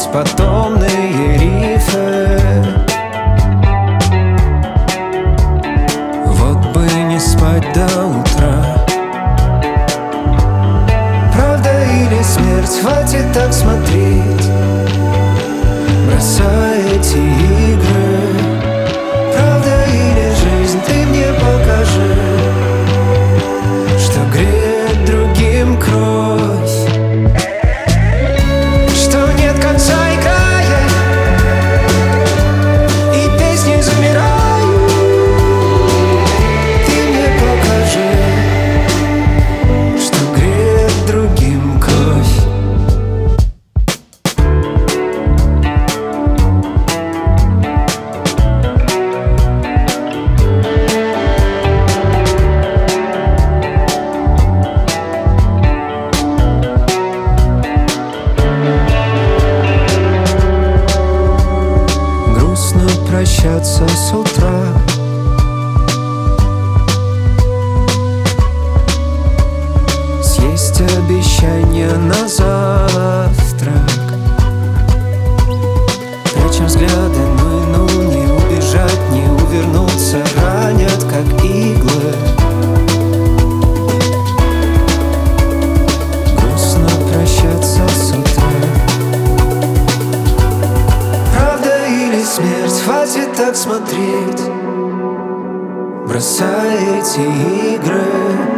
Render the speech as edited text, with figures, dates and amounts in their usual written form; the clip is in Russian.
беспотомные рифы. Вот бы не спать до утра. Правда или смерть, хватит так смотреть, бросай эти игры. Правда или жизнь, ты мне покажи, что греет другим кровь, что нет конца и края, и песни замирают. Ты мне покажи, что греет другим кровь. Прощаться с утра, съесть обещание на завтрак. Прячем взгляды, ну не убежать, не увернуться, ранят как иглы. Грустно прощаться с утра. Смерть, хватит так смотреть, бросай эти игры.